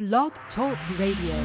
Blog Talk Radio.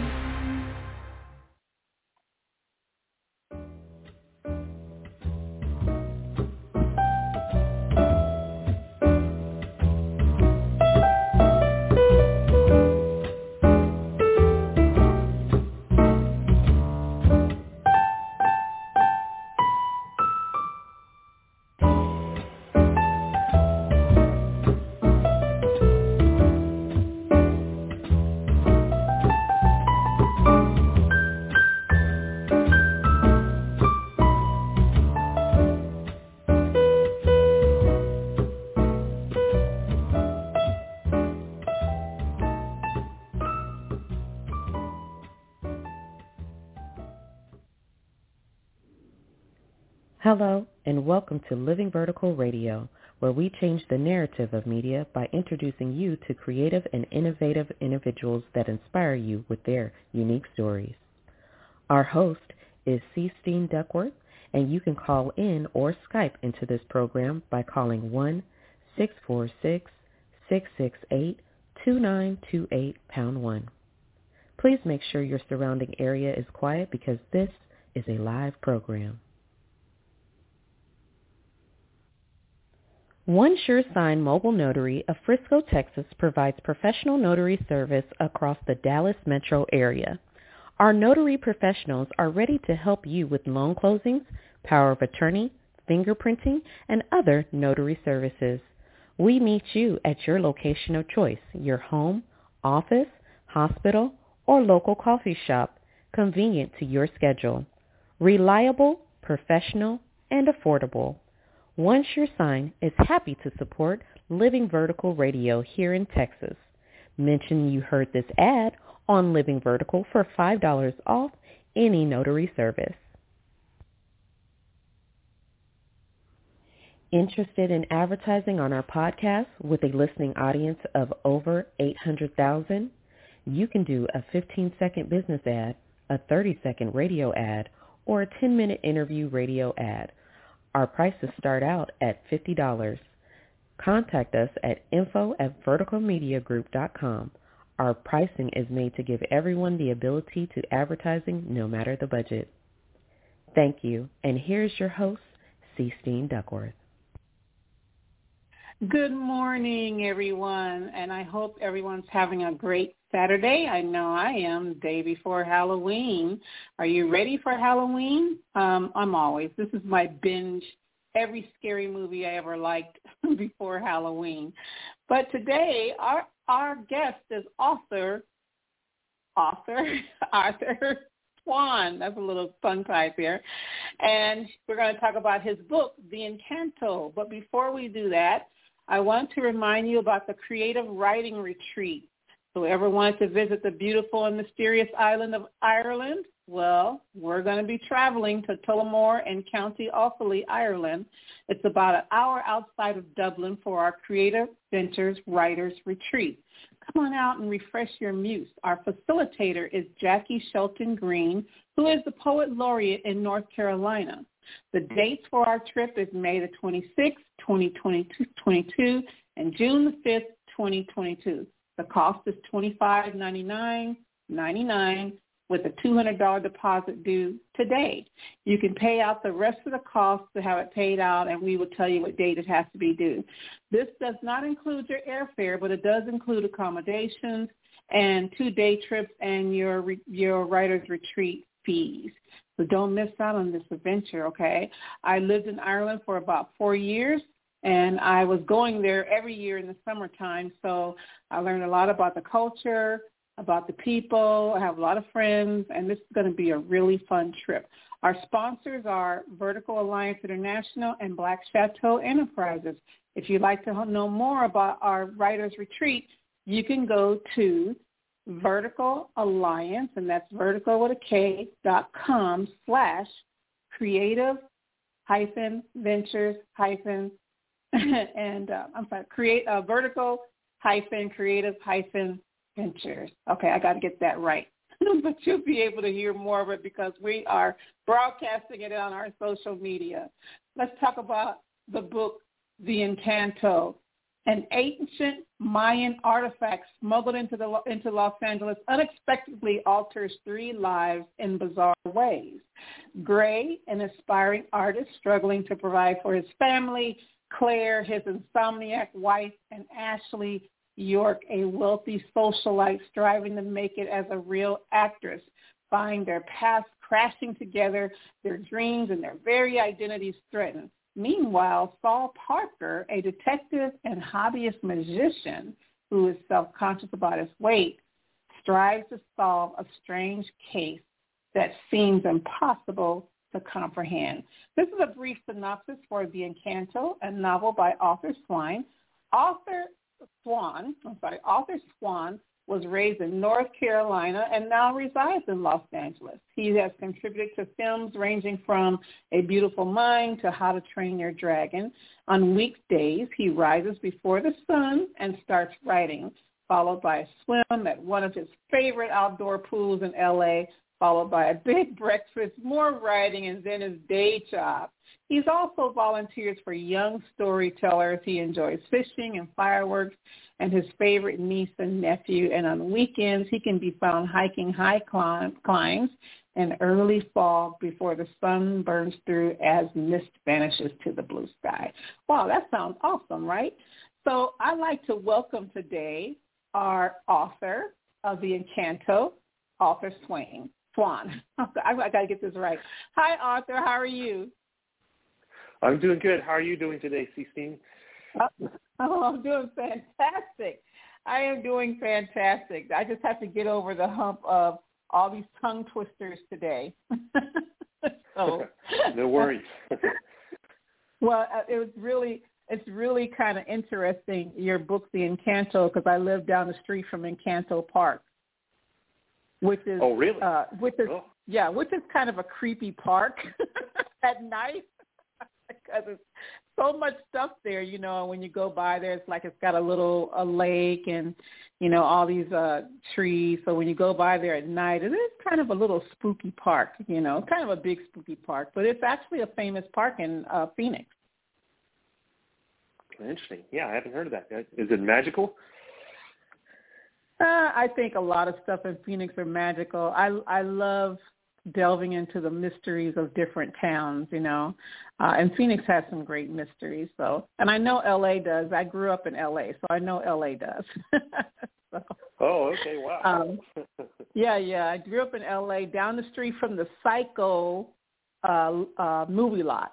Hello, and welcome to Living Vertical Radio, where we change the narrative of media by introducing you to creative and innovative individuals that inspire you with their unique stories. Our host is C. Steen Duckworth, and you can call in or Skype into this program by calling 1-646-668-2928 Please make sure your surrounding area is quiet because this is a live program. One Sure Sign Mobile Notary of Frisco, Texas provides professional notary service across the Dallas metro area. Our notary professionals are ready to help you with loan closings, power of attorney, fingerprinting, and other notary services. We meet you at your location of choice, your home, office, hospital, or local coffee shop, convenient to your schedule. Reliable, professional, and affordable. One Sure Sign is happy to support Living Vertical Radio here in Texas. Mention you heard this ad on Living Vertical for $5 off any notary service. Interested in advertising on our podcast with a listening audience of over 800,000? You can do a 15-second business ad, a 30-second radio ad, or a 10-minute interview radio ad. Our prices start out at $50. Contact us at info@verticalmediagroup.com. Our pricing is made to give everyone the ability to advertising no matter the budget. Thank you, and here's your host, C. Steen Duckworth. Good morning, everyone, and I hope everyone's having a great Saturday. I know I am, day before Halloween. Are you ready for Halloween? I'm always. This is my binge, every scary movie I ever liked before Halloween. But today, our guest is Arthur Swan. That's a little tongue-tied there. And we're going to talk about his book, The Encanto. But before we do that, I want to remind you about the Creative Writing Retreat. Whoever wants to visit the beautiful and mysterious island of Ireland, well, we're going to be traveling to Tullamore in County Offaly, Ireland. It's about an hour outside of Dublin for our Creative Ventures Writers Retreat. Come on out and refresh your muse. Our facilitator is Jackie Shelton Green, who is the Poet Laureate in North Carolina. The dates for our trip is May the 26th, 2022, and June the 5th, 2022. The cost is $25.99 with a $200 deposit due today. You can pay out the rest of the cost to have it paid out, and we will tell you what date it has to be due. This does not include your airfare, but it does include accommodations and 2-day trips and your writer's retreat fees. So don't miss out on this adventure, okay? I lived in Ireland for about 4 years, and I was going there every year in the summertime, so I learned a lot about the culture, about the people. I have a lot of friends, and this is going to be a really fun trip. Our sponsors are Vertical Alliance International and Black Chateau Enterprises. If you'd like to know more about our Writers Retreat, you can go to Vertical Alliance, and that's vertical with a K.com/creative-ventures- vertical-creative-ventures. Okay, I got to get that right. But you'll be able to hear more of it because we are broadcasting it on our social media. Let's talk about the book, The Encanto. An ancient Mayan artifact smuggled into Los Angeles unexpectedly alters 3 lives in bizarre ways. Gray, an aspiring artist struggling to provide for his family, Claire, his insomniac wife, and Ashley York, a wealthy socialite striving to make it as a real actress, find their paths crashing together, their dreams and their very identities threatened. Meanwhile, Saul Parker, a detective and hobbyist magician who is self-conscious about his weight, strives to solve a strange case that seems impossible to comprehend. This is a brief synopsis for The Encanto, a novel by Arthur Swan. Arthur Swan was raised in North Carolina and now resides in Los Angeles. He has contributed to films ranging from A Beautiful Mind to How to Train Your Dragon. On weekdays, he rises before the sun and starts writing, followed by a swim at one of his favorite outdoor pools in L.A., followed by a big breakfast, more writing, and then his day job. He's also volunteers for young storytellers. He enjoys fishing and fireworks and his favorite niece and nephew. And on weekends, he can be found hiking high climbs in early fall before the sun burns through as mist vanishes to the blue sky. Wow, that sounds awesome, right? So I'd like to welcome today our author of The Encanto, Arthur Swan. I got to get this right. Hi, Arthur. How are you? I'm doing good. How are you doing today, Sistine? I'm doing fantastic. I am doing fantastic. I just have to get over the hump of all these tongue twisters today. So, no worries. Well, it's really kind of interesting, your book, The Encanto, because I live down the street from Encanto Park. Which is which is kind of a creepy park at night because there's so much stuff there, you know. When you go by there, it's like it's got a lake and, you know, all these trees. So when you go by there at night, it is kind of a little spooky park, you know, kind of a big spooky park. But it's actually a famous park in Phoenix. Interesting. Yeah, I haven't heard of that. Is it magical? I think a lot of stuff in Phoenix are magical. I love delving into the mysteries of different towns, you know. And Phoenix has some great mysteries. So, and I know L.A. does. I grew up in L.A., so I know L.A. does. So, oh, okay, wow. Yeah. I grew up in L.A. down the street from the Psycho movie lot.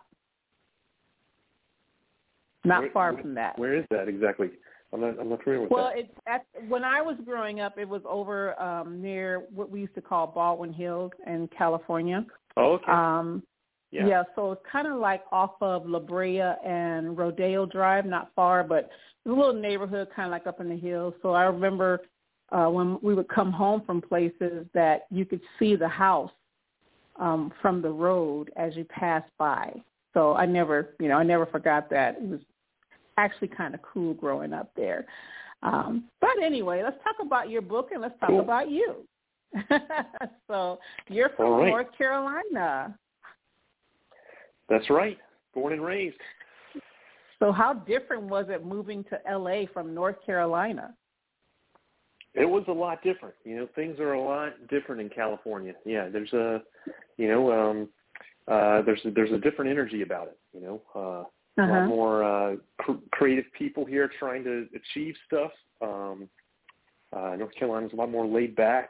Not far from that. Where is that exactly? I'm not familiar with that. Well, when I was growing up, it was over near what we used to call Baldwin Hills in California. Oh, okay. Yeah, so it's kind of like off of La Brea and Rodeo Drive, not far, but it's a little neighborhood kind of like up in the hills. So I remember when we would come home from places that you could see the house from the road as you passed by. So I never forgot that. It was actually kind of cool growing up there. But anyway, let's talk about your book and let's talk about you. So you're from North Carolina. That's right. Born and raised. So how different was it moving to L.A. from North Carolina? It was a lot different. You know, things are a lot different in California. Yeah, there's a different energy about it, you know. A lot more creative people here trying to achieve stuff. North Carolina's a lot more laid back.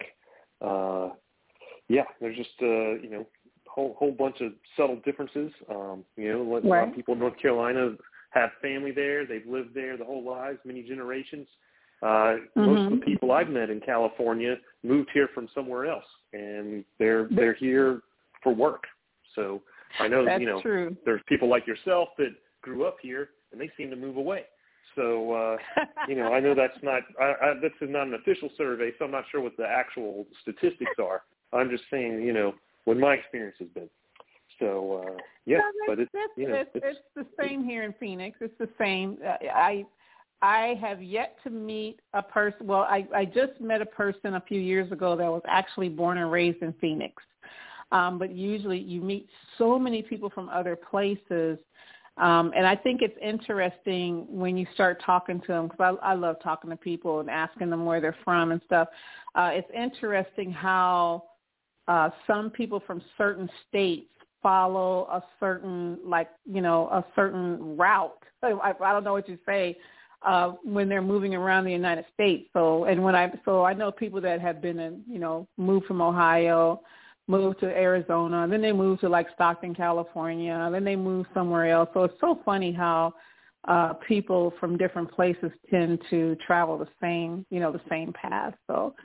There's just whole bunch of subtle differences. A lot of people in North Carolina have family there. They've lived there the whole lives, many generations. Most of the people I've met in California moved here from somewhere else, and they're here for work. So I know true. There's people like yourself that grew up here, and they seem to move away. So, I know that's not an official survey, so I'm not sure what the actual statistics are. I'm just saying, what my experience has been. So, but it's the same here in Phoenix. It's the same. I have yet to meet a person. Well, I just met a person a few years ago that was actually born and raised in Phoenix. But usually you meet so many people from other places. And I think it's interesting when you start talking to them, because I love talking to people and asking them where they're from and stuff. It's interesting how some people from certain states follow a certain, a certain route. I don't know what you say when they're moving around the United States. So I know people that have been moved from Ohio, moved to Arizona, then they moved to like Stockton, California, then they moved somewhere else. So it's so funny how people from different places tend to travel the same path. So,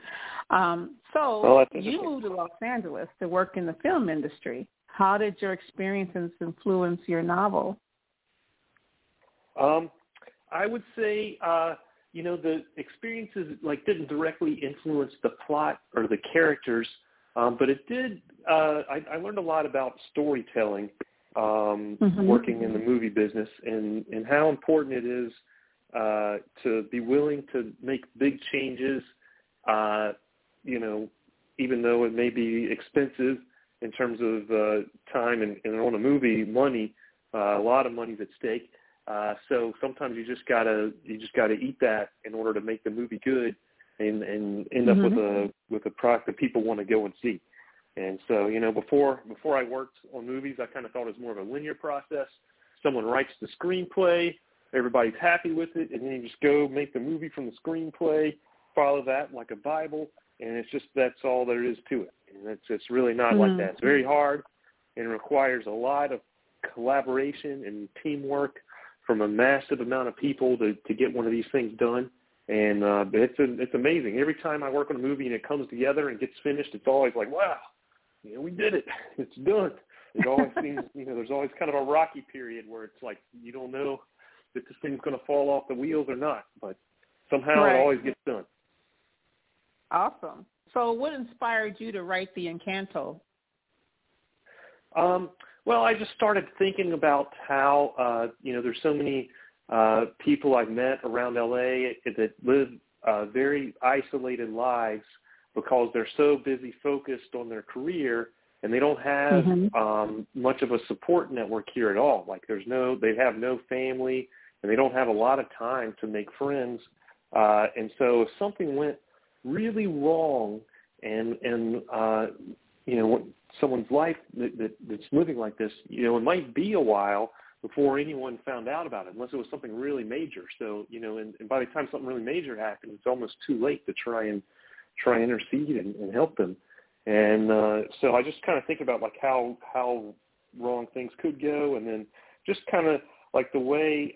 you moved to Los Angeles to work in the film industry. How did your experiences influence your novel? I would say, the experiences didn't directly influence the plot or the characters, but it did. I learned a lot about storytelling, working in the movie business, and how important it is to be willing to make big changes. Even though it may be expensive in terms of time and on a movie, money, a lot of money's at stake. So sometimes you just gotta eat that in order to make the movie good and end up with a product that people want to go and see. And so, before I worked on movies, I kind of thought it was more of a linear process. Someone writes the screenplay, everybody's happy with it, and then you just go make the movie from the screenplay, follow that like a Bible, and it's just that's all there is to it. And it's really not like that. It's very hard and requires a lot of collaboration and teamwork from a massive amount of people to get one of these things done. And it's amazing. Every time I work on a movie and it comes together and gets finished, it's always like, wow, we did it. It's done. It always seems, there's always kind of a rocky period where it's like you don't know if this thing's going to fall off the wheels or not, but somehow it always gets done. Awesome. So what inspired you to write The Encanto? Well, I just started thinking about how, there's so many people I've met around L.A. that live very isolated lives because they're so busy focused on their career, and they don't have much of a support network here at all. Like they have no family, and they don't have a lot of time to make friends. And so if something went really wrong and someone's life that's living like this, it might be a while before anyone found out about it, unless it was something really major. So, and by the time something really major happens, it's almost too late to try and intercede and help them. And so I just kind of think about how wrong things could go, and then just kind of like the way,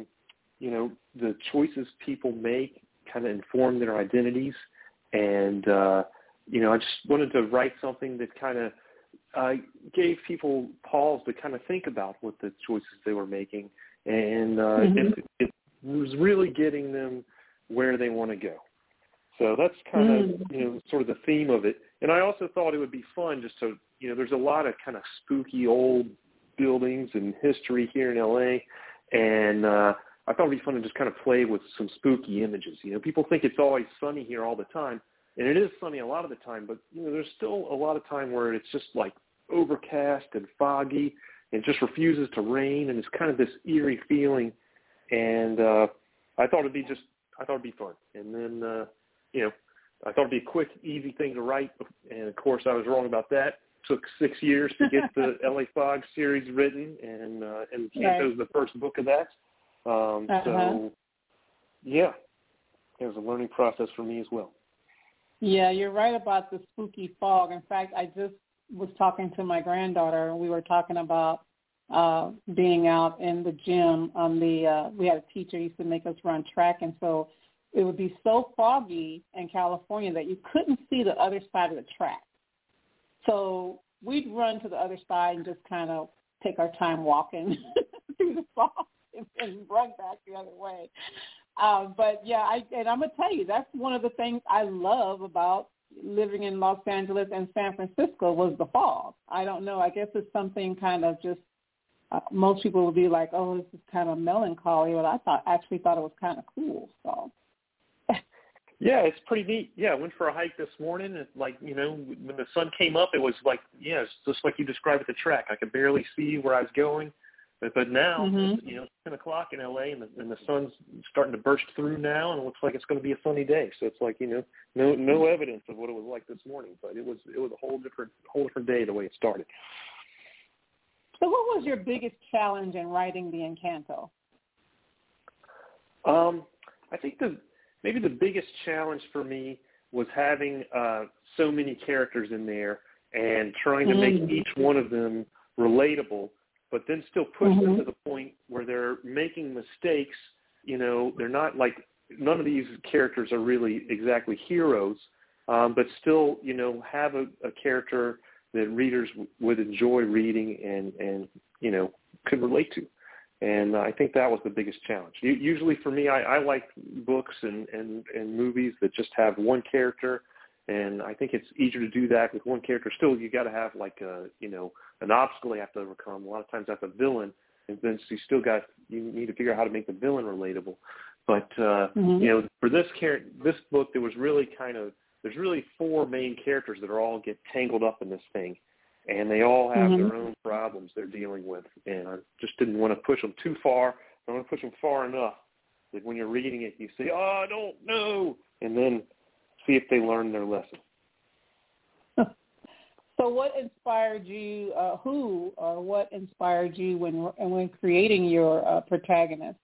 the choices people make kind of inform their identities. And, I just wanted to write something that kind of gave people pause to kind of think about what the choices they were making, and it was really getting them where they want to go. So that's kind of, sort of the theme of it. And I also thought it would be fun just to, there's a lot of kind of spooky old buildings and history here in L.A., and I thought it would be fun to just kind of play with some spooky images. People think it's always sunny here all the time, and it is sunny a lot of the time, but, there's still a lot of time where it's just like overcast and foggy and just refuses to rain, and it's kind of this eerie feeling. And I thought it'd be fun. And then, I thought it'd be a quick, easy thing to write. And of course I was wrong about that. It took 6 years to get the LA Fog series written, and Encanto was the first book of that. So yeah, it was a learning process for me as well. Yeah, you're right about the spooky fog. In fact, I just was talking to my granddaughter, and we were talking about being out in the gym. We had a teacher who used to make us run track, and so it would be so foggy in California that you couldn't see the other side of the track. So we'd run to the other side and just kind of take our time walking through the fog and run back the other way. But yeah, I'm going to tell you, that's one of the things I love about living in Los Angeles and San Francisco was the fog. I don't know. I guess it's something kind of just, most people would be like, oh, this is kind of melancholy, but I actually thought it was kind of cool. So. Yeah, it's pretty neat. Yeah, I went for a hike this morning. And when the sun came up, it was like, it's just like you described at the track. I could barely see where I was going. But now, it's 10 o'clock in LA, and the sun's starting to burst through now, and it looks like it's going to be a sunny day. So it's like, no evidence of what it was like this morning, but it was a whole different day the way it started. So what was your biggest challenge in writing the Encanto? I think maybe the biggest challenge for me was having so many characters in there and trying to make each one of them relatable, but then still push them to the point where they're making mistakes. They're not like, none of these characters are really exactly heroes, but still, have a character that readers would enjoy reading and could relate to. And I think that was the biggest challenge. Usually for me, I like books and movies that just have one character, and I think it's easier to do that with one character. Still, you got to have like an obstacle you have to overcome. A lot of times that's a villain, and then you need to figure out how to make the villain relatable. But for this book, there's really four main characters that all get tangled up in this thing. And they all have their own problems they're dealing with. And I just didn't want to push them too far. I want to push them far enough that when you're reading it, you say, I don't know, and then see if they learn their lesson. So what inspired you, what inspired you when creating your protagonist?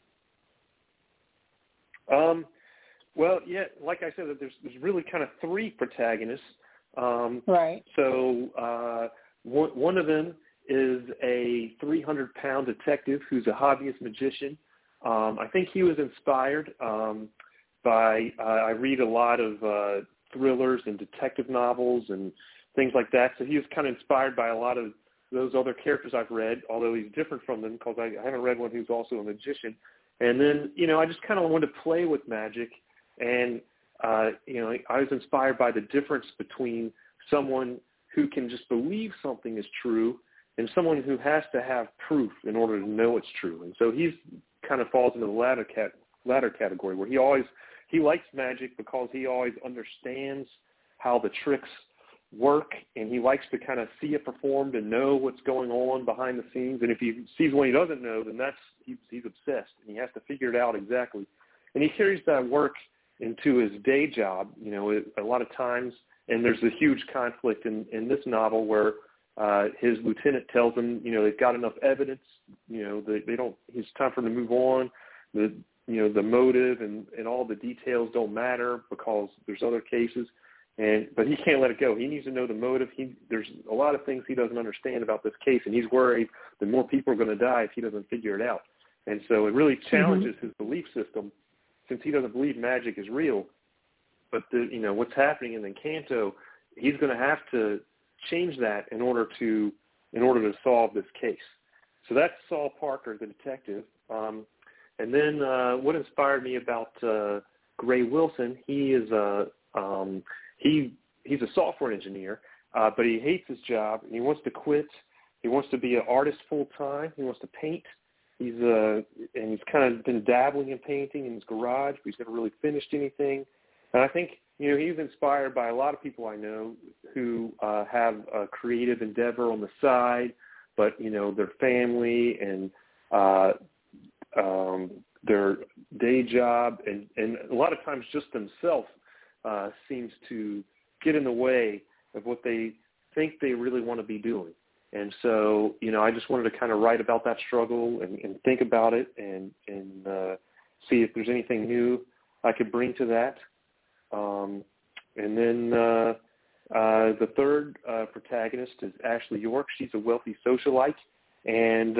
Well, yeah, like I said, there's really kind of three protagonists. Right. So one of them is a 300-pound detective who's a hobbyist magician. I think he was inspired by I read a lot of thrillers and detective novels and things like that. So he was kind of inspired by a lot of those other characters I've read, although he's different from them because I haven't read one who's also a magician. And then, I just kind of wanted to play with magic. And I was inspired by the difference between someone who can just believe something is true and someone who has to have proof in order to know it's true. And so he's kind of falls into the latter category where he likes magic because he always understands how the tricks work, and he likes to kind of see it performed and know what's going on behind the scenes. And if he sees one he doesn't know, then he's obsessed, and he has to figure it out exactly. And he carries that work into his day job, a lot of times. And there's a huge conflict in this novel where his lieutenant tells him, they've got enough evidence, it's time for him to move on. The motive and all the details don't matter because there's other cases. But he can't let it go. He needs to know the motive. There's a lot of things he doesn't understand about this case, and he's worried that more people are going to die if he doesn't figure it out. And so it really challenges his belief system, since he doesn't believe magic is real. But what's happening in Encanto, he's going to have to change that in order to solve this case. So that's Saul Parker, the detective. And then what inspired me about Gray Wilson, he is he's a software engineer, but he hates his job and he wants to quit. He wants to be an artist full time. He wants to paint. He's kind of been dabbling in painting in his garage, but he's never really finished anything. And I think he's inspired by a lot of people I know who have a creative endeavor on the side, but their family and their day job and a lot of times just themselves seems to get in the way of what they think they really want to be doing. And so, I just wanted to kind of write about that struggle and think about it and see if there's anything new I could bring to that. And then the third protagonist is Ashley York. She's a wealthy socialite. And,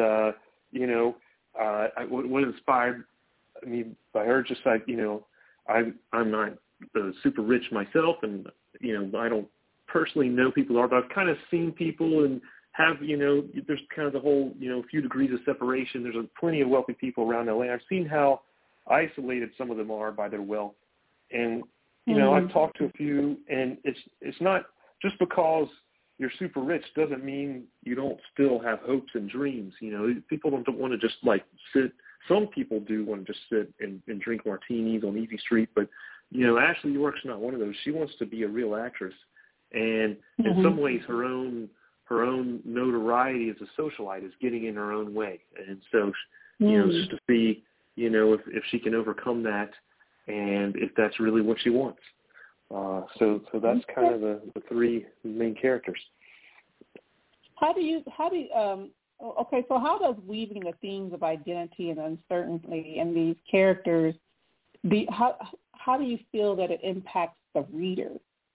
what inspired me by her, just like, I'm not super rich myself, and, I don't personally know people who are, but I've kind of seen people and have, there's kind of the whole, few degrees of separation. There's plenty of wealthy people around LA. I've seen how isolated some of them are by their wealth. And, I've talked to a few, and it's not just because you're super rich doesn't mean you don't still have hopes and dreams. People don't want to just like sit. Some people do want to just sit and drink martinis on Easy Street, but Ashley York's not one of those. She wants to be a real actress, and in some ways, her own her own notoriety as a socialite is getting in her own way. And so, you know, just to see, you know, if she can overcome that and if that's really what she wants. So that's kind of the three main characters. Okay, so how does weaving the themes of identity and uncertainty in these characters, how do you feel that it impacts the reader?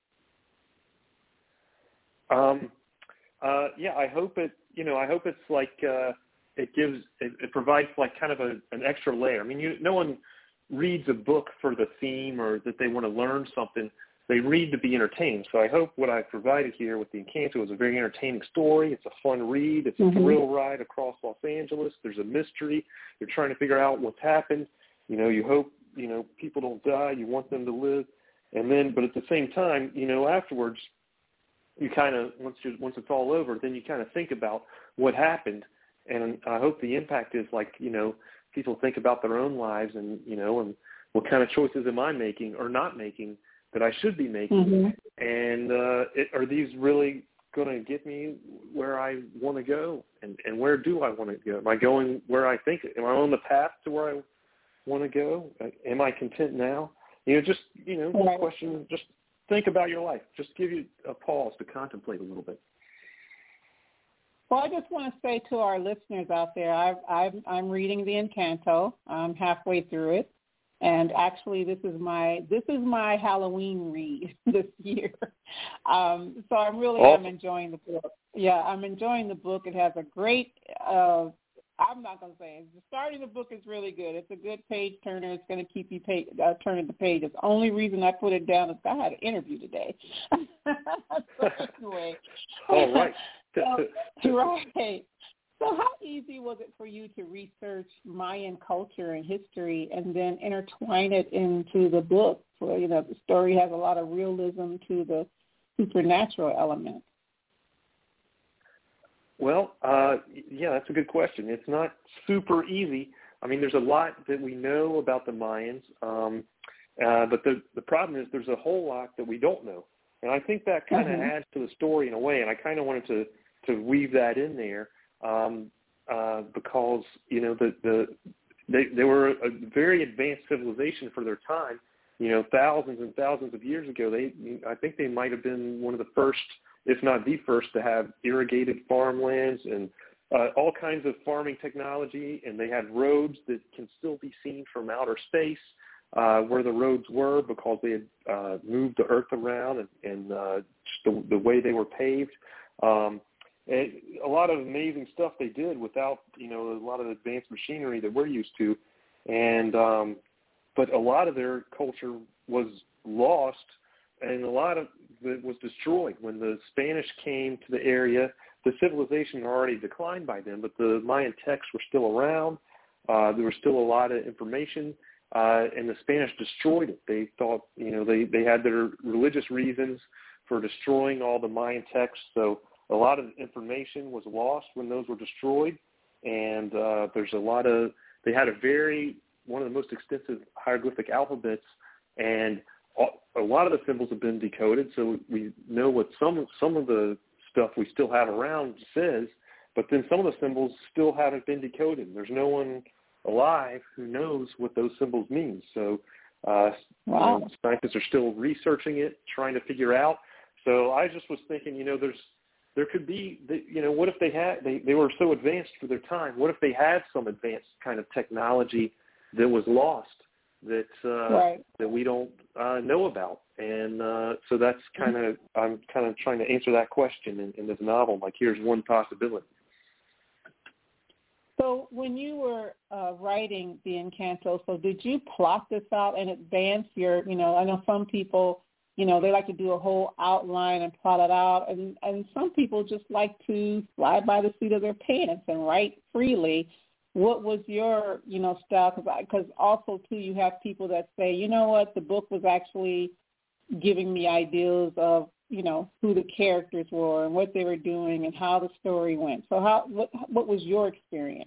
I hope it's like it provides like kind of an extra layer. I mean, no one reads a book for the theme or that they want to learn something. They read to be entertained. So I hope what I've provided here with the Encanto is a very entertaining story. It's a fun read. It's a thrill ride across Los Angeles. There's a mystery. You're trying to figure out what's happened. You know, you hope, you know, people don't die. You want them to live. And then, but at the same time, you know, afterwards, you kind of, once it's all over, then you kind of think about what happened. And I hope the impact is like, you know, people think about their own lives and, you know, and what kind of choices am I making or not making that I should be making, and are these really going to get me where I want to go, and where do I want to go? Am I going where I think? Am I on the path to where I want to go? Am I content now? You know, just question. Just think about your life. Just give you a pause to contemplate a little bit. Well, I just want to say to our listeners out there, I'm reading the Encanto. I'm halfway through it. And actually, this is my Halloween read this year. So I'm enjoying the book. Yeah, I'm enjoying the book. It has a great. I'm not going to say it. Starting the book is really good. It's a good page turner. It's going to keep you turning the pages. The only reason I put it down is I had an interview today. So anyway. All right. Right. So how easy was it for you to research Mayan culture and history and then intertwine it into the book? So, you know, the story has a lot of realism to the supernatural element. Well, that's a good question. It's not super easy. I mean, there's a lot that we know about the Mayans, but the problem is there's a whole lot that we don't know. And I think that kind of adds to the story in a way, and I kind of wanted to weave that in there. Because, you know, they were a very advanced civilization for their time. You know, thousands and thousands of years ago, I think they might have been one of the first, if not the first, to have irrigated farmlands and all kinds of farming technology. And they had roads that can still be seen from outer space where the roads were because they had moved the earth around and just the way they were paved. And a lot of amazing stuff they did without, you know, a lot of advanced machinery that we're used to. And but a lot of their culture was lost, and a lot of it was destroyed. When the Spanish came to the area, the civilization had already declined by then, but the Mayan texts were still around. There was still a lot of information, and the Spanish destroyed it. They thought, you know, they had their religious reasons for destroying all the Mayan texts, so a lot of information was lost when those were destroyed, and they had one of the most extensive hieroglyphic alphabets, and a lot of the symbols have been decoded, so we know what some of the stuff we still have around says, but then some of the symbols still haven't been decoded. There's no one alive who knows what those symbols mean. So you know, scientists are still researching it, trying to figure out. So I just was thinking, you know, there could be, you know, what if they were so advanced for their time? What if they had some advanced kind of technology that was lost that we don't know about? And so that's I'm kind of trying to answer that question in this novel. Like, here's one possibility. So when you were writing the Encanto, so did you plot this out in advance? I know some people, you know, they like to do a whole outline and plot it out, and some people just like to fly by the seat of their pants and write freely. What was your, you know, style? Because also, too, you have people that say, you know what, the book was actually giving me ideas of, you know, who the characters were and what they were doing and how the story went. So what was your experience?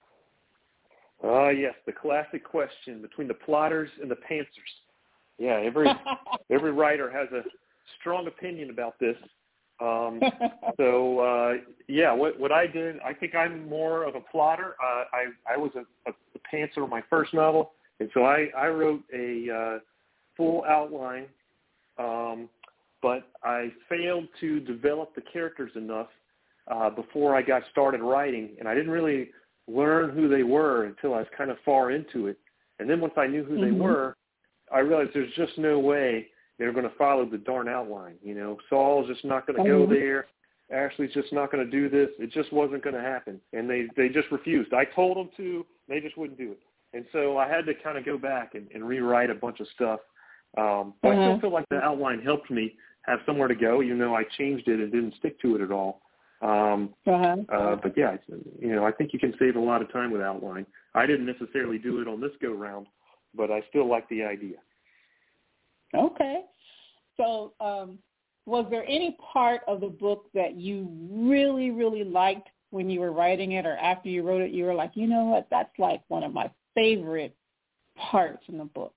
Yes, the classic question between the plotters and the pantsers. Yeah, every writer has a strong opinion about this. What I did, I think I'm more of a plotter. I was a pantser in my first novel, and so I wrote a full outline, but I failed to develop the characters enough before I got started writing, and I didn't really learn who they were until I was kind of far into it. And then once I knew who they were, I realized there's just no way they're going to follow the darn outline. Saul's just not going to go there. Ashley's just not going to do this. It just wasn't going to happen. And they just refused. I told them to. They just wouldn't do it. And so I had to kind of go back and rewrite a bunch of stuff. But I still feel like the outline helped me have somewhere to go, even though I changed it and didn't stick to it at all. But yeah, I think you can save a lot of time with outline. I didn't necessarily do it on this go round, but I still like the idea. Okay. So was there any part of the book that you really, really liked when you were writing it, or after you wrote it, you were like, you know what, that's like one of my favorite parts in the book?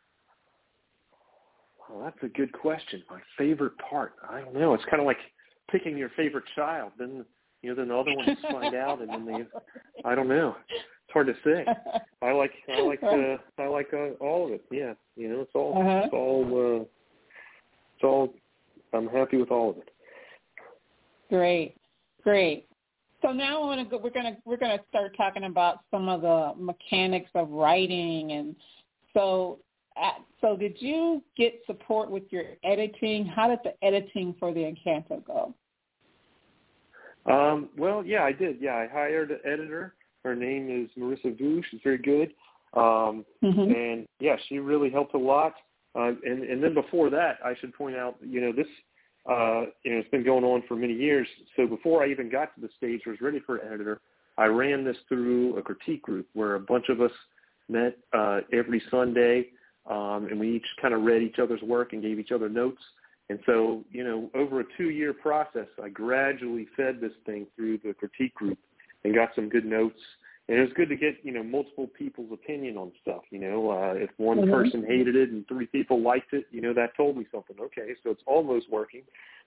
Well, that's a good question. My favorite part, I don't know. It's kind of like picking your favorite child. Then the other ones find out, and then I don't know. It's hard to say. I like all of it. Yeah, it's all. I'm happy with all of it. Great. So now we're gonna start talking about some of the mechanics of writing, and so did you get support with your editing? How did the editing for the Encanto go? Well, yeah, I did. Yeah, I hired an editor. Her name is Marissa Vu. She's very good. And yeah, she really helped a lot. And then before that, I should point out, this, it's been going on for many years. So before I even got to the stage where I was ready for an editor, I ran this through a critique group where a bunch of us met every Sunday, and we each kind of read each other's work and gave each other notes. And so, over a 2-year process, I gradually fed this thing through the critique group and got some good notes. And it was good to get, multiple people's opinion on stuff. If one person hated it and 3 people liked it, that told me something. Okay, so it's almost working.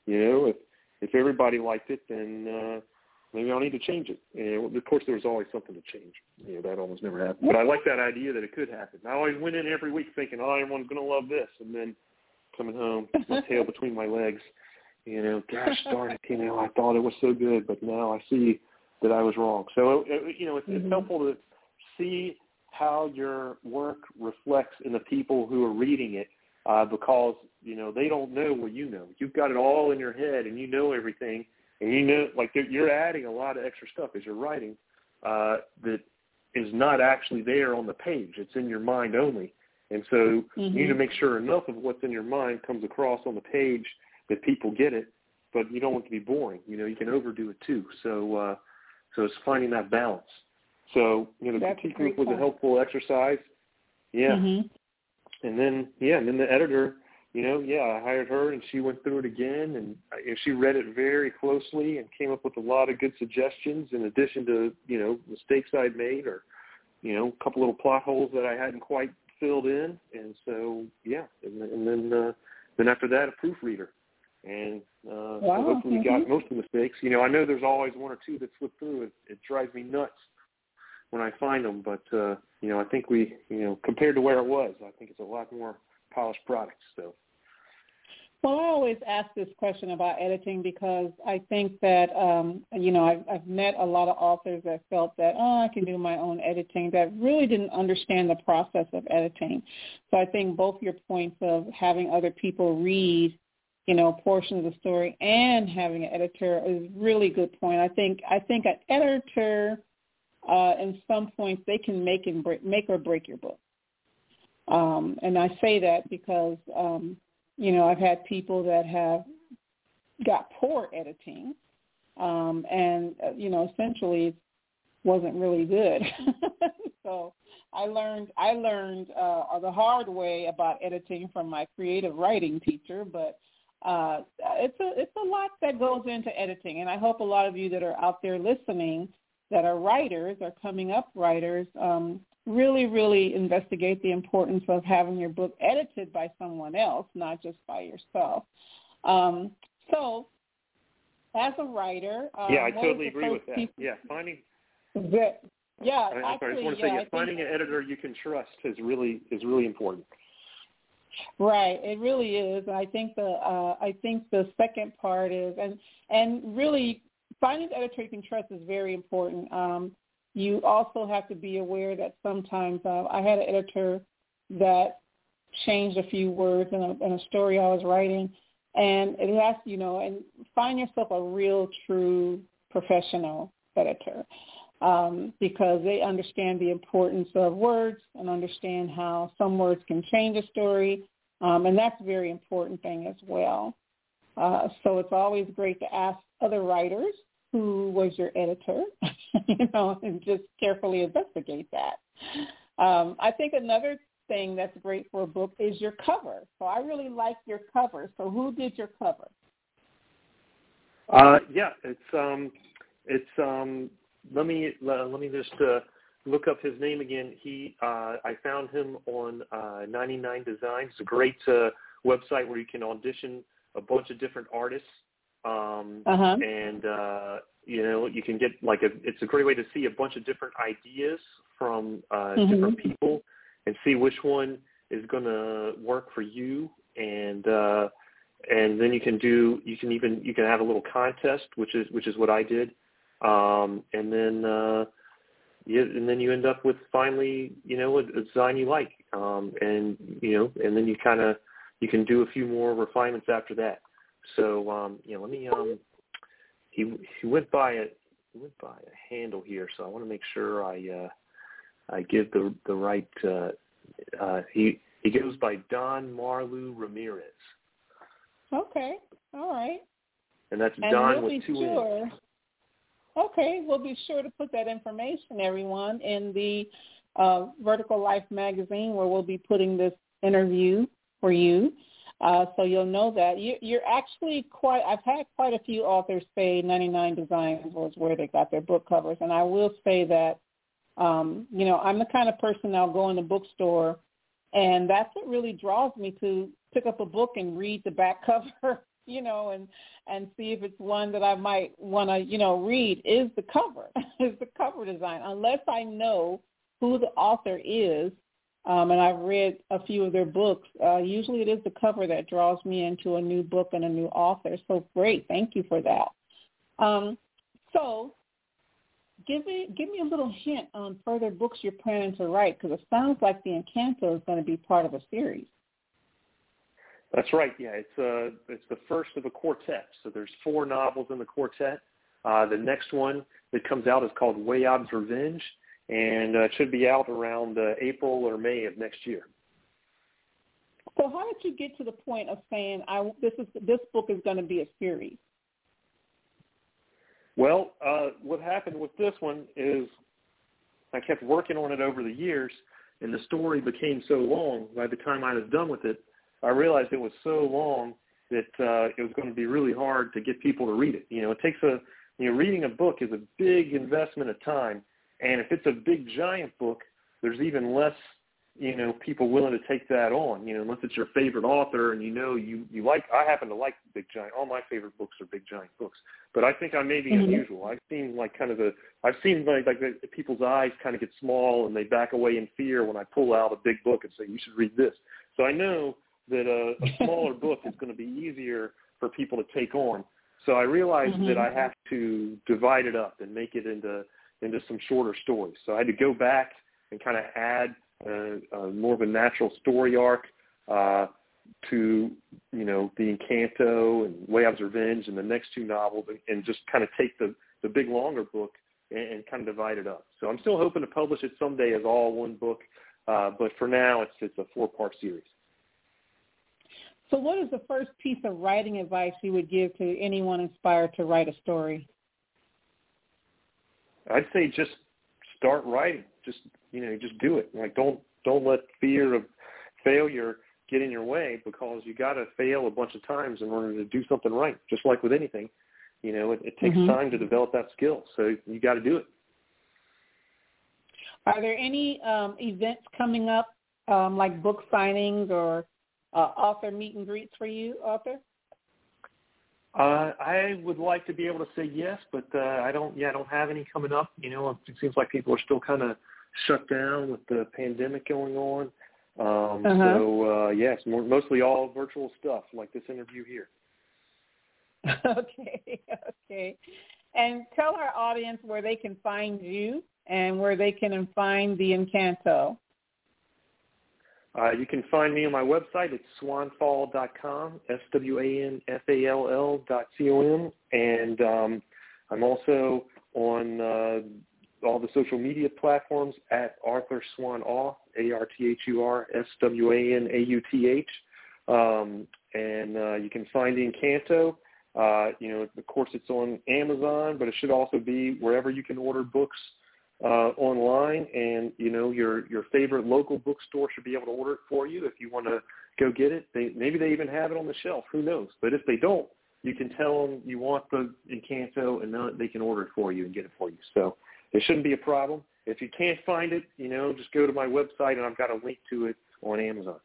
If everybody liked it, then maybe I'll need to change it. Of course, there was always something to change. That almost never happened. But I like that idea that it could happen. I always went in every week thinking, everyone's going to love this. And then coming home, my tail between my legs, gosh darn it, I thought it was so good, but now I see that I was wrong. So, it's helpful to see how your work reflects in the people who are reading it, because, they don't know what you know. You've got it all in your head, and you know everything, and you're adding a lot of extra stuff as you're writing that is not actually there on the page. It's in your mind only. And so you need to make sure enough of what's in your mind comes across on the page that people get it, but you don't want it to be boring. You can overdo it too. So it's finding that balance. So, the critique group was a helpful exercise. Yeah. And then the editor, I hired her, and she went through it again, and she read it very closely and came up with a lot of good suggestions in addition to, mistakes I'd made or, a couple little plot holes that I hadn't quite filled in. And so, and then after that, a proofreader. And so hopefully we got most of the mistakes. I know there's always 1 or 2 that slip through. It drives me nuts when I find them. But, I think we, compared to where it was, I think it's a lot more polished product. So. Well, I always ask this question about editing because I think that, I've met a lot of authors that felt that, I can do my own editing, that really didn't understand the process of editing. So I think both your points of having other people read, portion of the story and having an editor is really good point. I think an editor, in some points, they can make or break your book. And I say that because, I've had people that have got poor editing, and essentially it wasn't really good. So I learned the hard way about editing from my creative writing teacher, but it's a lot that goes into editing, and I hope a lot of you that are out there listening that are writers or coming up writers really, really investigate the importance of having your book edited by someone else, not just by yourself. So as a writer, yeah, I totally agree with that. Yeah, finding. Yeah, I just want to say, finding an editor you can trust is really important. Right, it really is. I think the second part is, and really finding an editor you can trust is very important. You also have to be aware that sometimes I had an editor that changed a few words in a story I was writing, and it has, and find yourself a real, true professional editor. Because they understand the importance of words and understand how some words can change a story, and that's a very important thing as well. So it's always great to ask other writers who was your editor, and just carefully investigate that. I think another thing that's great for a book is your cover. So I really like your cover. So who did your cover? Yeah, Let me just look up his name again. I found him on 99 Designs. It's a great website where you can audition a bunch of different artists, and you can get it's a great way to see a bunch of different ideas from different people and see which one is going to work for you, and then you can have a little contest, which is what I did. And then you end up with finally, a design you like, and then you can do a few more refinements after that. So, let me, he went by a handle here, so I want to make sure I give the right, he goes by Don Marlu Ramirez. Okay. All right. And that's Don with two N's. Okay, we'll be sure to put that information, everyone, in the Vertical Life magazine, where we'll be putting this interview for you, so you'll know that. You're actually I've had quite a few authors say 99 Designs was where they got their book covers, and I will say that, I'm the kind of person that'll go in the bookstore, and that's what really draws me to pick up a book and read the back cover, and see if it's one that I might want to, read, is the cover, is the cover design. Unless I know who the author is, and I've read a few of their books, usually it is the cover that draws me into a new book and a new author. So great. Thank you for that. So give me a little hint on further books you're planning to write, because it sounds like the Encanto is going to be part of a series. That's right. Yeah, it's the first of a quartet. So there's 4 novels in the quartet. The next one that comes out is called Wayob's Revenge, and it should be out around April or May of next year. So how did you get to the point of saying this book is going to be a series? Well, what happened with this one is I kept working on it over the years, and the story became so long. By the time I was done with it, I realized it was so long that it was going to be really hard to get people to read it. It takes reading a book is a big investment of time, and if it's a big giant book, there's even less, people willing to take that on. Unless it's your favorite author and you like. I happen to like big giant. All my favorite books are big giant books, but I think I may be unusual. I've seen people's eyes kind of get small and they back away in fear when I pull out a big book and say you should read this. So I know that a smaller book is going to be easier for people to take on. So I realized that I have to divide it up and make it into some shorter stories. So I had to go back and kind of add more of a natural story arc to, the Encanto and Wayob's Revenge and the next 2 novels, and just kind of take the big longer book and kind of divide it up. So I'm still hoping to publish it someday as all one book, but for now it's a 4-part series. So what is the first piece of writing advice you would give to anyone inspired to write a story? I'd say just start writing. Just do it. Don't let fear of failure get in your way, because you got to fail a bunch of times in order to do something right. Just like with anything, it takes time to develop that skill. So you got to do it. Are there any events coming up, like book signings or author meet and greets for you, author? I would like to be able to say yes, but I don't have any coming up. You know, it seems like people are still kind of shut down with the pandemic going on. So yes, mostly all virtual stuff like this interview here. Okay. And tell our audience where they can find you and where they can find the Encanto. You can find me on my website. It's swanfall.com, SWANFALL.com. And I'm also on all the social media platforms at Arthur Swan Auth, ArthurSwanAuth. And you can find the Encanto. You know, of course, it's on Amazon, but it should also be wherever you can order books online, and you know your favorite local bookstore should be able to order it for you if you want to go get it. Maybe they even have it on the shelf. Who knows? But if they don't, you can tell them you want the Encanto, and they can order it for you and get it for you. So it shouldn't be a problem. If you can't find it, you know, just go to my website, and I've got a link to it on Amazon.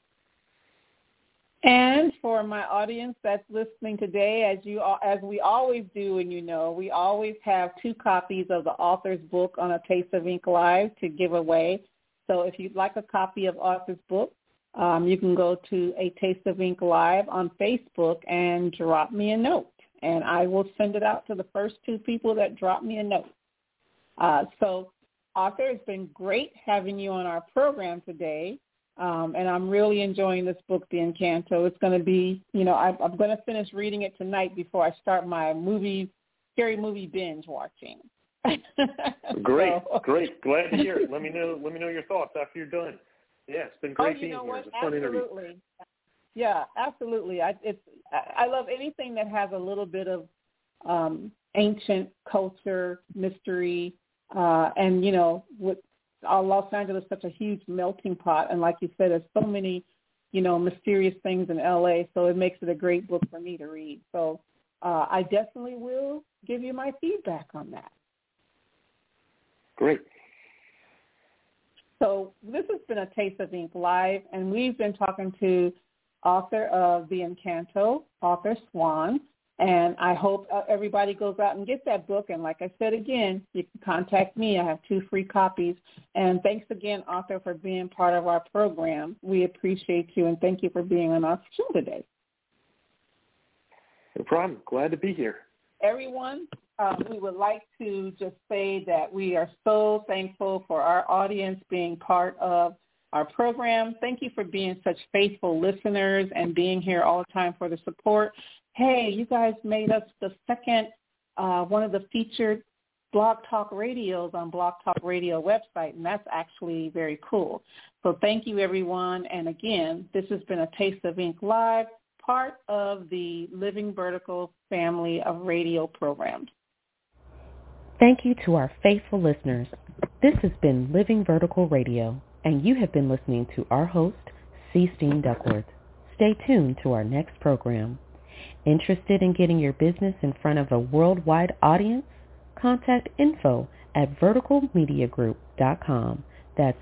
And for my audience that's listening today, as we always do, and you know, we always have 2 copies of the author's book on A Taste of Ink Live to give away. So if you'd like a copy of author's book, you can go to A Taste of Ink Live on Facebook and drop me a note, and I will send it out to the first 2 people that drop me a note. So, Arthur, it's been great having you on our program today. And I'm really enjoying this book, The Encanto. It's going to be, you know, I'm going to finish reading it tonight before I start my scary movie binge watching. Great. Glad to hear it. Let me know your thoughts after you're done. Yeah, it's been great being here. It's a fun interview. Yeah, absolutely. I love anything that has a little bit of ancient culture, mystery, and, you know, with Los Angeles is such a huge melting pot, and like you said, there's so many, you know, mysterious things in LA, so it makes it a great book for me to read. So I definitely will give you my feedback on that. Great. So this has been A Taste of Ink Live, and we've been talking to author of The Encanto, Arthur Swan. And I hope everybody goes out and gets that book. And like I said again, you can contact me. I have 2 free copies. And thanks again, Arthur, for being part of our program. We appreciate you, and thank you for being on our show today. No problem. Glad to be here. Everyone, we would like to just say that we are so thankful for our audience being part of our program. Thank you for being such faithful listeners and being here all the time for the support. Hey, you guys made us the second, one of the featured Blog Talk Radios on Blog Talk Radio website, and that's actually very cool. So thank you, everyone. And again, this has been A Taste of Ink Live, part of the Living Vertical family of radio programs. Thank you to our faithful listeners. This has been Living Vertical Radio, and you have been listening to our host, C. Steen Duckworth. Stay tuned to our next program. Interested in getting your business in front of a worldwide audience? Contact info@verticalmediagroup.com. That's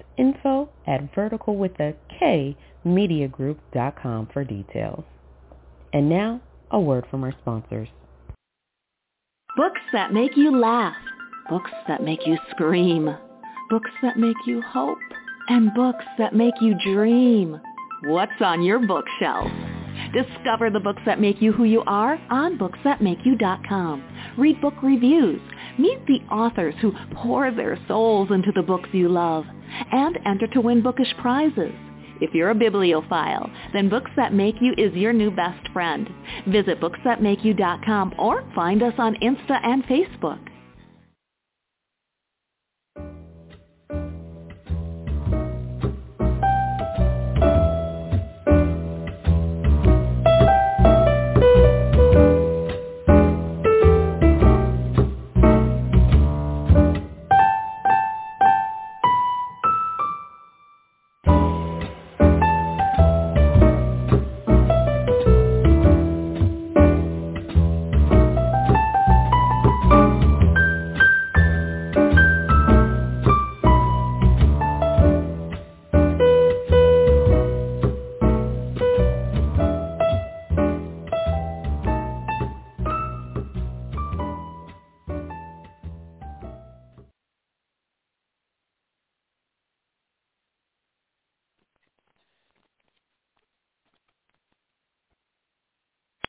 info@vertical.com for details. And now, a word from our sponsors. Books that make you laugh. Books that make you scream. Books that make you hope. And books that make you dream. What's on your bookshelf? Discover the books that make you who you are on booksthatmakeyou.com. Read book reviews. Meet the authors who pour their souls into the books you love. And enter to win bookish prizes. If you're a bibliophile, then Books That Make You is your new best friend. Visit booksthatmakeyou.com or find us on Insta and Facebook.